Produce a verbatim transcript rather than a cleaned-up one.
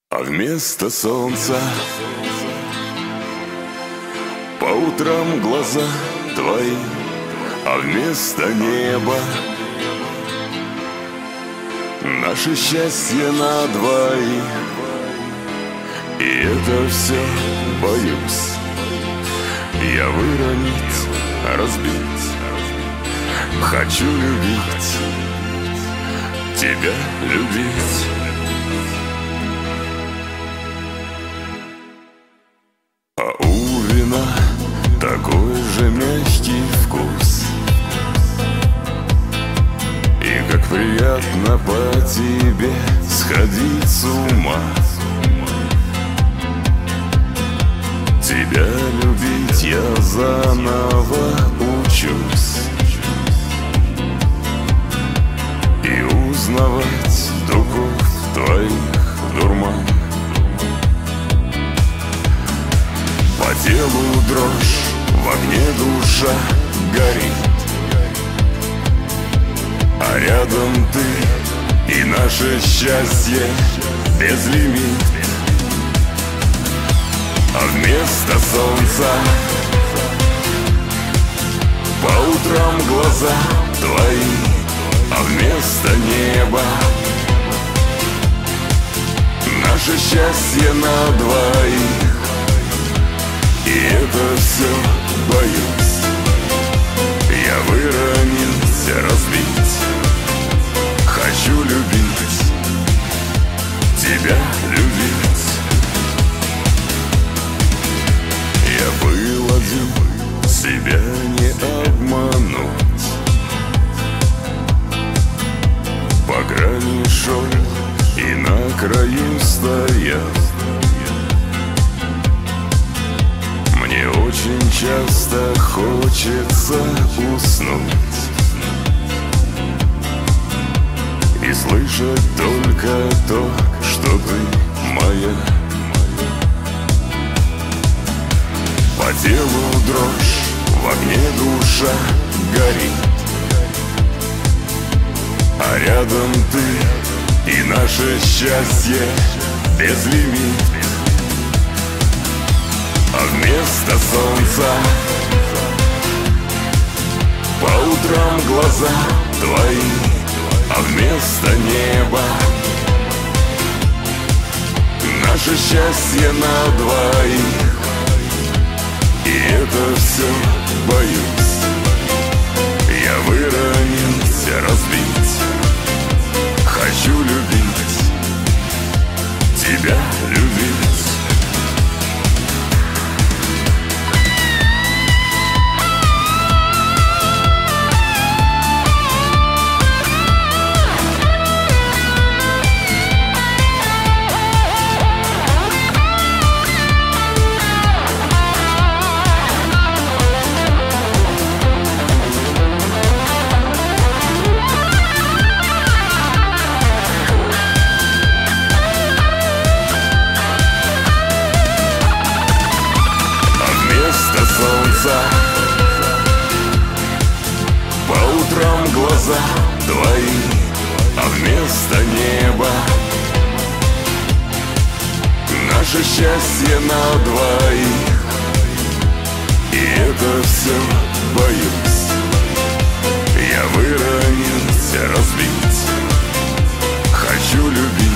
А вместо солнца по утрам глаза твои, а вместо неба наше счастье на двоих. И это все боюсь я выронить, разбить. Хочу любить, тебя любить. А у вина такой же мягкий вкус, и как приятно по тебе сходить с ума. Тебя любить я заново учусь и узнавать духов твоих дурман. По телу дрожь, в огне душа горит, а рядом ты и наше счастье безлимит. А вместо солнца по утрам глаза твои, а вместо неба наше счастье на двоих. И это все боюсь я выронить, разбить. Хочу любить, тебя любить. Я был один, себя не обмануть, по грани шел и на краю стоял. Мне очень часто хочется уснуть и слышать только то, что ты моя. По телу дрожь, в огне душа горит, а рядом ты и наше счастье безлимит. А вместо солнца по утрам глаза твои, а вместо неба наше счастье на двоих. И это все боюсь я выронить, разбить. Хочу любить, тебя любить. Солнца по утрам глаза твои, а вместо неба наше счастье на двоих. И это все боюсь я выронить, разбить. Хочу любить,